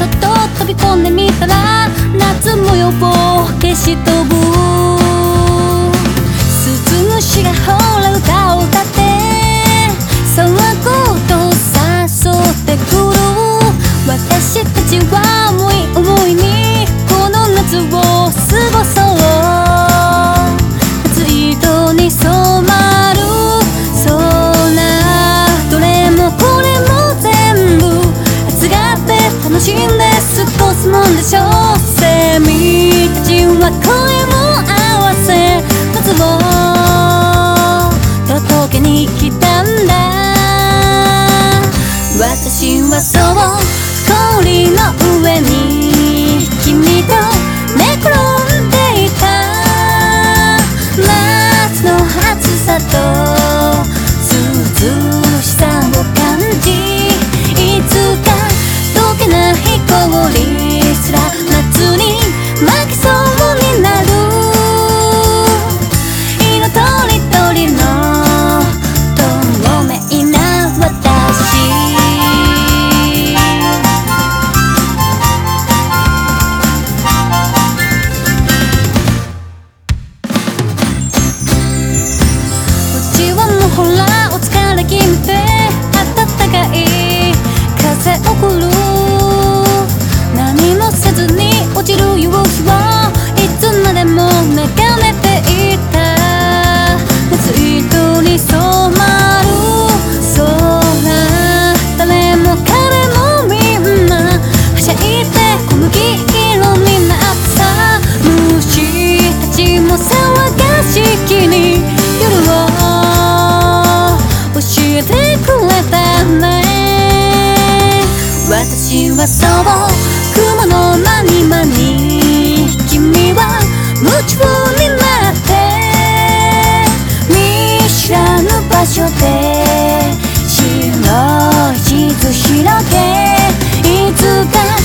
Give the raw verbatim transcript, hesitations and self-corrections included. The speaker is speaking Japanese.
そっと飛び込んでみたら夏模様を消し飛ぶ。鈴虫がほら歌を歌って騒ごうと誘ってくる。私たちは思い思いにこの夏を過ごそう。夏色に染まる空、どれもこれも全部暑がって楽しんで過ごすもんでしょう。セミたちは声も合わせ夏を届けに来たんだ。私はそう氷の上に君と寝転んでいた。夏の暑さと涼しさを感じ、いつか溶けない氷すら夏に負けそうになる。色とりどりの透明な私、ほらお疲れ気味で暖かい風送る。何もせずに落ちる夕日をいつまでも眺めていた。夏色に染まる空、誰も彼もみんなはしゃいで小麦色になった。虫たちも騒がしきに夜を教えてくれたね。私はそう雲の谷間に君は夢中になって見知らぬ場所で白い地図広げ、いつか